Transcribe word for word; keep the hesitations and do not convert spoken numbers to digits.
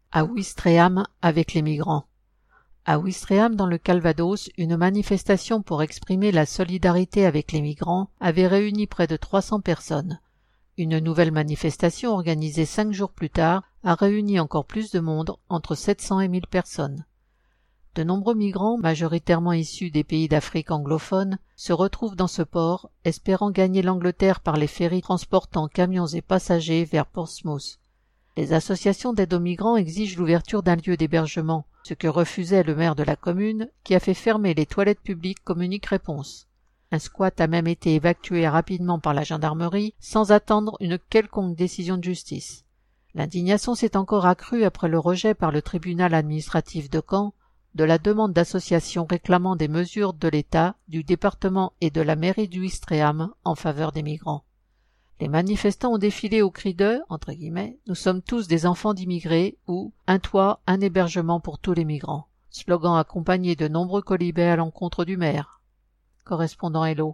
À Ouistreham avec les migrants. À Ouistreham, dans le Calvados, une manifestation pour exprimer la solidarité avec les migrants avait réuni près de trois cents personnes. Une nouvelle manifestation organisée cinq jours plus tard a réuni encore plus de monde, entre sept cents et mille personnes. De nombreux migrants, majoritairement issus des pays d'Afrique anglophone, se retrouvent dans ce port, espérant gagner l'Angleterre par les ferrys transportant camions et passagers vers Portsmouth. Les associations d'aide aux migrants exigent l'ouverture d'un lieu d'hébergement, ce que refusait le maire de la commune, qui a fait fermer les toilettes publiques comme unique réponse. Un squat a même été évacué rapidement par la gendarmerie, sans attendre une quelconque décision de justice. L'indignation s'est encore accrue après le rejet par le tribunal administratif de Caen de la demande d'associations réclamant des mesures de l'État, du département et de la mairie d'Ouistreham en faveur des migrants. Les manifestants ont défilé au cri de, entre guillemets, « Nous sommes tous des enfants d'immigrés » ou « Un toit, un hébergement pour tous les migrants », slogan accompagné de nombreux quolibets à l'encontre du maire. Correspondant Hello.